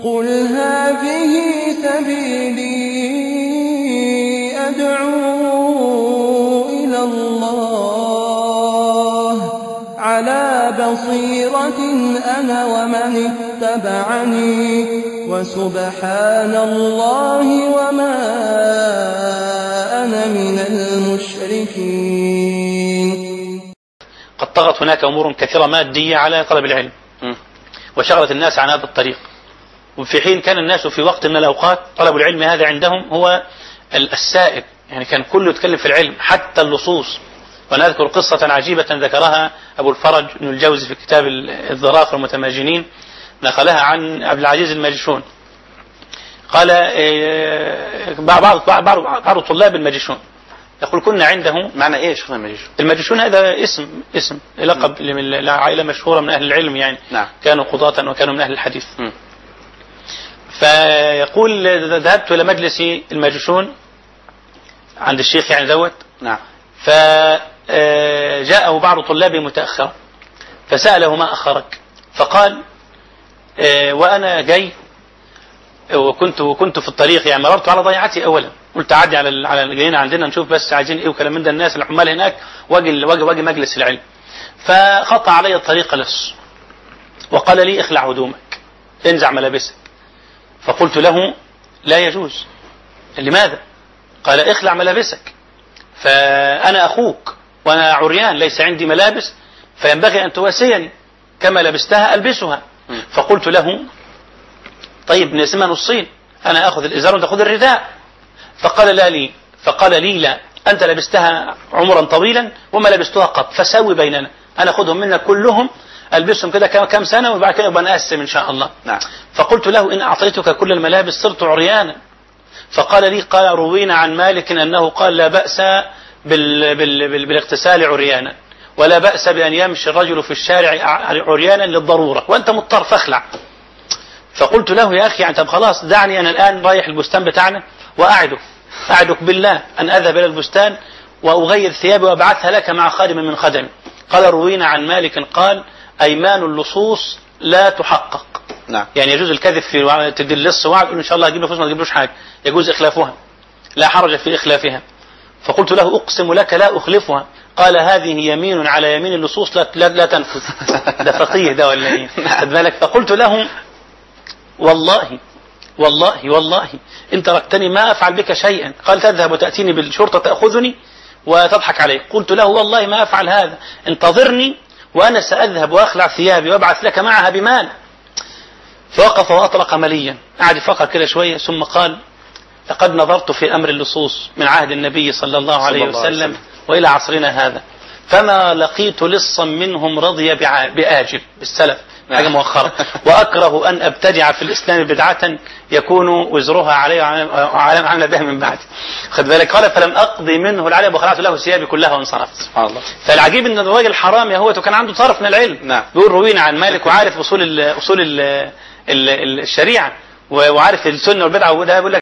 قل هذه سبيلي أدعو إلى الله على بصيرة أنا ومن اتبعني وسبحان الله وما أنا من المشركين. قد طغت هناك أمور كثيرة مادية على طلب العلم وشغلت الناس عن هذا الطريق، وفي حين كان الناس في وقت من الأوقات طلب العلم هذا عندهم هو السائد، يعني كان كله يتكلم في العلم حتى اللصوص. وأنا أذكر قصة عجيبة ذكرها أبو الفرج بن الجوزي في كتاب الظراف والمتماجنين، نقلها عن عبد العزيز الماجشون. قال بعض طلاب الماجشون يقول كنا عنده. معنى ايه شيخنا الماجشون؟ الماجشون هذا اسم لقب لعائلة مشهورة من أهل العلم، يعني نعم. كانوا قضاة وكانوا من أهل الحديث. فيقول ذهبت إلى مجلس الماجشون عند الشيخ يعني دوت. نعم. فجاءه بعض طلابه متأخرا فسأله ما أخرك، فقال وأنا جاي وكنت في الطريق، يعني مررت على ضيعتي أولا، قلت أعدي على الجنينة عندنا نشوف بس عايزين إيه وكلام من ده الناس العمال هناك واجي مجلس العلم. فخطى علي الطريق لص وقال لي اخلع هدومك انزع ملابسك، فقلت له لا يجوز. لماذا؟ قال اخلع ملابسك، فأنا أخوك وأنا عريان ليس عندي ملابس فينبغي أن تواسيني، كما لبستها ألبسها. فقلت له طيب نقسمها نصين، أنا أخذ الإزار وأنت تأخذ الرداء. فقال لي لا، أنت لبستها عمرا طويلا وما لبستها قط، فسوي بيننا، أنا أخذهم منك كلهم ألبسهم كده كم سنة وبعد كده يبقى نقسم إن شاء الله. نعم. فقلت له إن أعطيتك كل الملابس صرت عريانا. فقال لي قال روينا عن مالك أنه قال لا بأس بالاغتسال عريانا ولا بأس بأن يمشي الرجل في الشارع عريانا للضرورة وأنت مضطر فاخلع. فقلت له يا أخي طب خلاص دعني أنا الآن رايح البستان بتاعنا وأعدك بالله أن أذهب إلى البستان وأغير ثيابي وأبعثها لك مع خادم من خدمي. قال روينا عن مالك قال أيمان اللصوص لا تحقق. نعم. يعني يجوز الكذب في تدي اللص وعد إن شاء الله هجيب له فلوس ما تجيبلوش حاجة، يجوز إخلافها لا حرج في إخلافها. فقلت له أقسم لك لا أخلفها. قال هذه يمين على يمين اللصوص لا تنفذ. ده فقيه ده ولا إيه؟ فقلت له والله إن تركتني ما أفعل بك شيئا. قال تذهب وتأتيني بالشرطة تأخذني وتضحك علي. قلت له والله ما أفعل هذا، انتظرني وأنا سأذهب وأخلع ثيابي وأبعث لك معها بمال. فوقف وأطلق مليا، قعد يفكر كده شوية ثم قال لقد نظرت في أمر اللصوص من عهد النبي صلى الله عليه وسلم وإلى عصرنا هذا فما لقيت لصا منهم رضي بآجل بالسلف حاجة مؤخرة، وأكره أن أبتدع في الإسلام بدعة يكون وزرها علي وعلى عمل بها من بعد. خد بالك. قال فلم أقضي منه العلم وخلعت له ثيابي كلها وانصرفت. سبحان الله. فالعجيب أن الراجل حرام يهوت وكان عنده طرف من العلم. نعم. بيقول روينا عن مالك وعارف أصول الشريعة وعارف السنة والبدعة، وده بيقول لك